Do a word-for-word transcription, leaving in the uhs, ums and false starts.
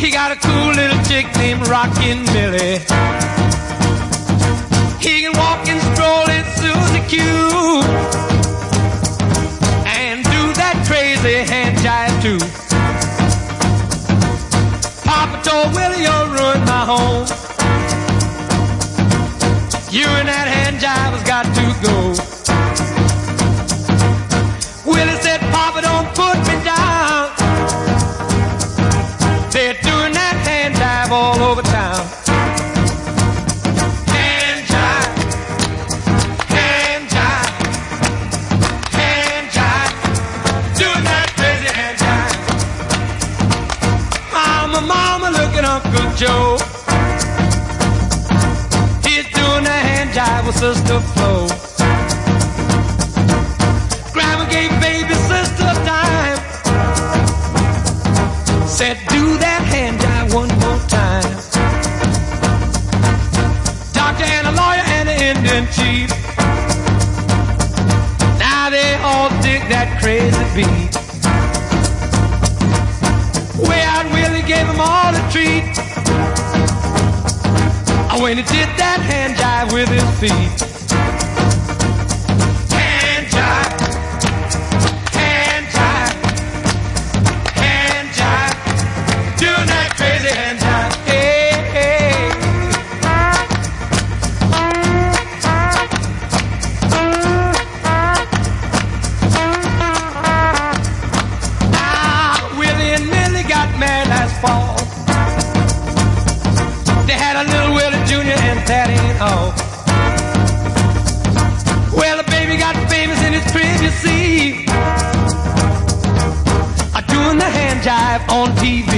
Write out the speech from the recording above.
He got a cool little chick named Rockin' Millie. He can walk and stroll in Susie Q and do that crazy hand jive too. Papa told Willie, you'll ruin my home. You and that hand jive has got to go. Willie said, Papa, don't put me down. They're doing that hand jive all over town. Hand jive, hand jive, hand jive, doing that crazy hand jive. Mama, mama, look at Uncle Joe. He's doing that hand jive with Sister Flo. Grandma gave baby sister time. Said, do that hand jive one more time. Doctor and a lawyer and an Indian chief. Now they all dig that crazy beat. Way out Willie gave them all a treat. When he did that hand jive with his feet. Hand jive, hand jive, hand jive, doing that crazy hand jive. Hey, hey. Now Willie and Millie got mad last fall. They had a little Willie Junior and Patty and all. Well, the baby got famous in his crib, you see, a doing the hand jive on T V.